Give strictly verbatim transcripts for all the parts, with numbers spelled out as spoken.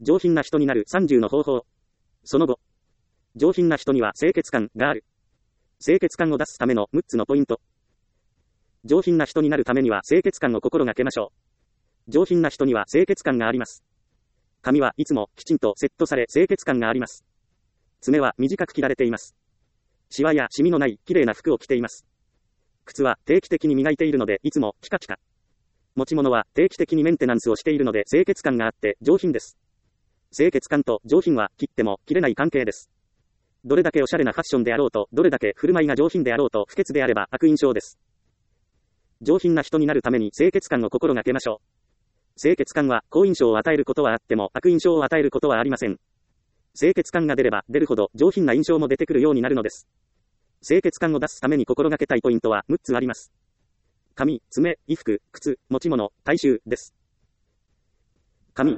上品な人になるさんじゅうの方法。その後、上品な人には清潔感がある。清潔感を出すためのむっつのポイント。上品な人になるためには清潔感を心がけましょう。上品な人には清潔感があります。髪はいつもきちんとセットされ清潔感があります。爪は短く切られています。シワやシミのない綺麗な服を着ています。靴は定期的に磨いているのでいつもピカピカ。持ち物は定期的にメンテナンスをしているので清潔感があって上品です。清潔感と上品は切っても切れない関係です。どれだけおしゃれなファッションであろうと、どれだけ振る舞いが上品であろうと不潔であれば悪印象です。上品な人になるために清潔感を心がけましょう。清潔感は好印象を与えることはあっても悪印象を与えることはありません。清潔感が出れば出るほど上品な印象も出てくるようになるのです。清潔感を出すために心がけたいポイントはむっつあります。髪、爪、衣服、靴、持ち物、体臭です。髪。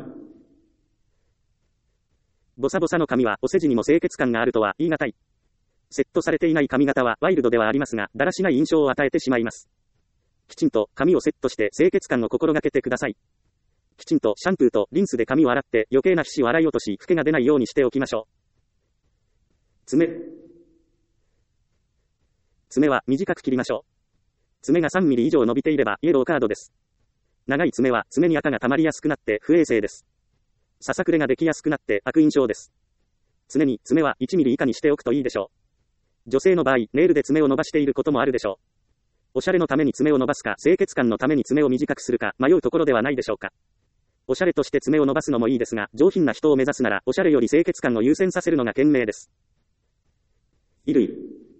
ボサボサの髪はお世辞にも清潔感があるとは言い難い。セットされていない髪型はワイルドではありますが、だらしない印象を与えてしまいます。きちんと髪をセットして清潔感を心がけてください。きちんとシャンプーとリンスで髪を洗って余計な皮脂を洗い落とし、フケが出ないようにしておきましょう。爪。爪は短く切りましょう。爪がさんミリ以上伸びていればイエローカードです。長い爪は爪に垢が溜まりやすくなって不衛生です。ささくれができやすくなって悪印象です。常に爪はいちミリ以下にしておくといいでしょう。女性の場合、ネイルで爪を伸ばしていることもあるでしょう。おしゃれのために爪を伸ばすか、清潔感のために爪を短くするか、迷うところではないでしょうか。おしゃれとして爪を伸ばすのもいいですが、上品な人を目指すなら、おしゃれより清潔感を優先させるのが賢明です。衣類。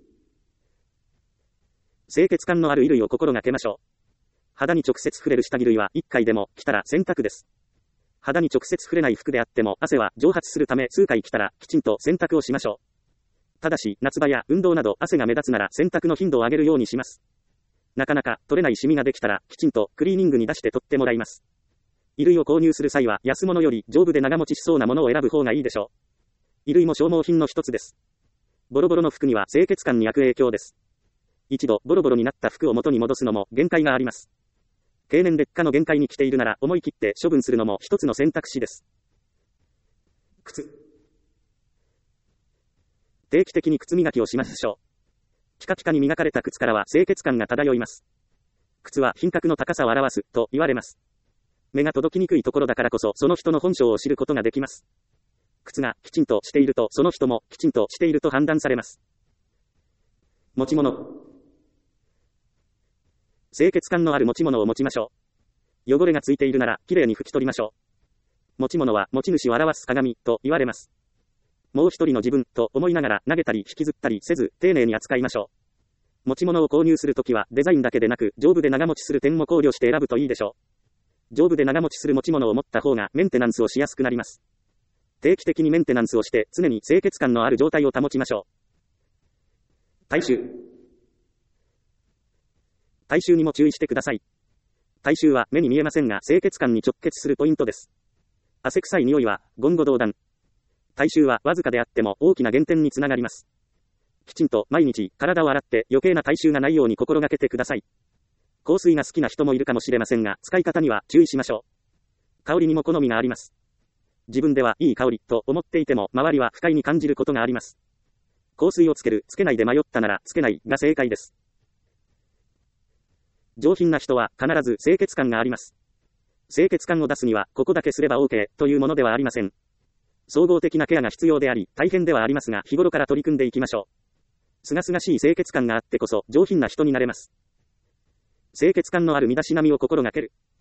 清潔感のある衣類を心がけましょう。肌に直接触れる下着類はいっかいでも着たら洗濯です。肌に直接触れない服であっても汗は蒸発するため数回着たらきちんと洗濯をしましょう。ただし夏場や運動など汗が目立つなら洗濯の頻度を上げるようにします。なかなか取れないシミができたらきちんとクリーニングに出して取ってもらいます。衣類を購入する際は安物より丈夫で長持ちしそうなものを選ぶ方がいいでしょう。衣類も消耗品の一つです。ボロボロの服には清潔感に悪影響です。一度ボロボロになった服を元に戻すのも限界があります。経年劣化の限界に来ているなら思い切って処分するのも一つの選択肢です。靴。定期的に靴磨きをしましょう。ピカピカに磨かれた靴からは清潔感が漂います。靴は品格の高さを表すと言われます。目が届きにくいところだからこそその人の本性を知ることができます。靴がきちんとしているとその人もきちんとしていると判断されます。持ち物。清潔感のある持ち物を持ちましょう。汚れがついているならきれいに拭き取りましょう。持ち物は持ち主を表す鏡と言われます。もう一人の自分と思いながら投げたり引きずったりせず丁寧に扱いましょう。持ち物を購入するときはデザインだけでなく丈夫で長持ちする点も考慮して選ぶといいでしょう。丈夫で長持ちする持ち物を持った方がメンテナンスをしやすくなります。定期的にメンテナンスをして常に清潔感のある状態を保ちましょう。体臭。体臭にも注意してください。体臭は目に見えませんが清潔感に直結するポイントです。汗臭い匂いは言語道断。体臭はわずかであっても大きな減点につながります。きちんと毎日体を洗って余計な体臭がないように心がけてください。香水が好きな人もいるかもしれませんが使い方には注意しましょう。香りにも好みがあります。自分ではいい香りと思っていても周りは不快に感じることがあります。香水をつける、つけないで迷ったならつけないが正解です。上品な人は必ず清潔感があります。清潔感を出すにはここだけすれば OK というものではありません。総合的なケアが必要であり大変ではありますが日頃から取り組んでいきましょう。すがすがしい清潔感があってこそ上品な人になれます。清潔感のある身だしなみを心がける。